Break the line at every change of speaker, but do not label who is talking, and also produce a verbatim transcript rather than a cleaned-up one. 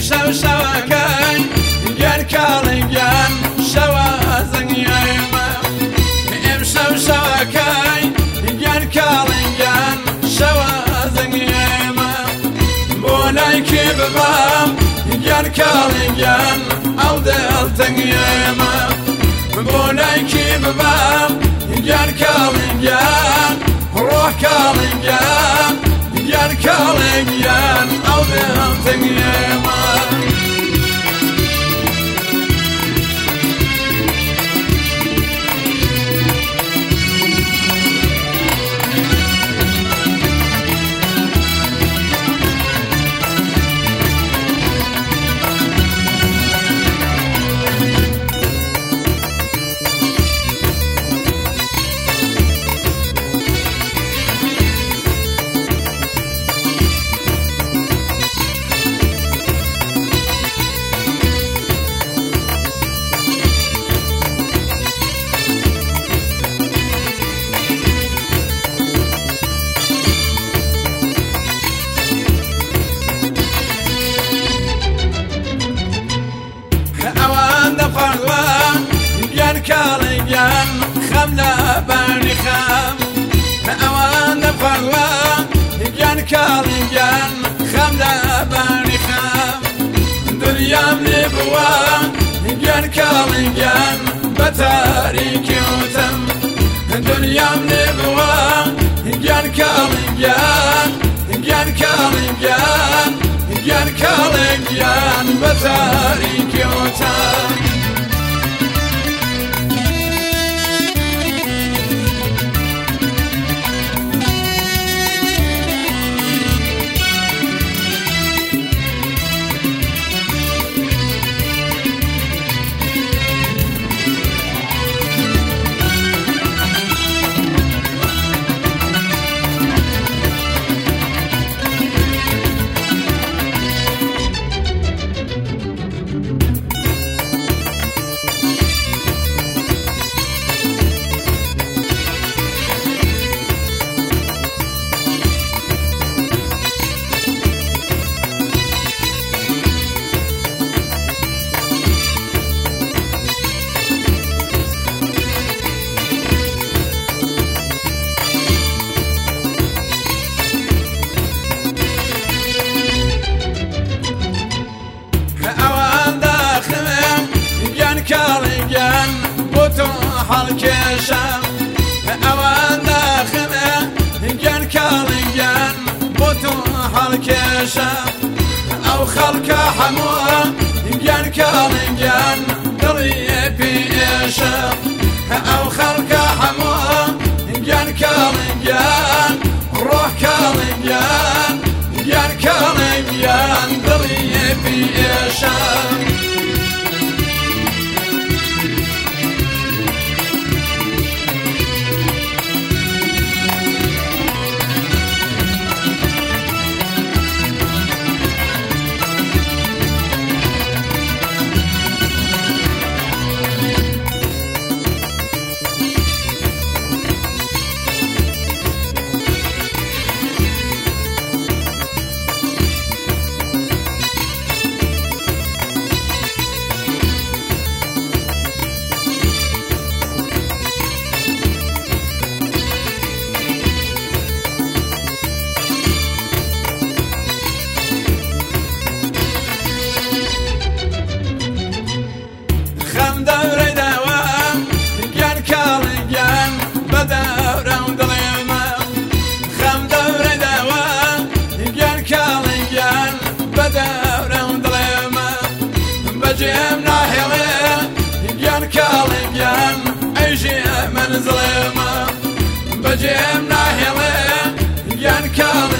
شو شوكاي جان كالين جان شوازن يايما ام شو شوكاي جان كالين جان شوازن يايما بوناي كبام جان كالين جان او دلتن يايما بوناي كبام جان كالين جان روح كالين جان جان كالين جان او دلتن يايما كالين جان خمنا باني خام اوان فروا جان كالين جان خمنا باني خام دنيا ملبوا جان كالين جان بتاريك وتم دنيا ملبوا جان كالين جان جان كالين جان جان كالين جان بتاريك وتم كالين جان بوتو حالكيشا اوان داخمه جان كالين جان بوتو حالكيشا او خلق حموه جان كالين جان دريبي ايشا او خلق حموه جان كالين جان روح كالين جان جان كالين جان دريبي ايشا خم دور دوام جان كالين جان بدور ودليما خم دور دوام جان كالين جان بدور ودليما بجيم ناحية جان كالين جان ايجي من ظليما بجيم ناحية جان كالين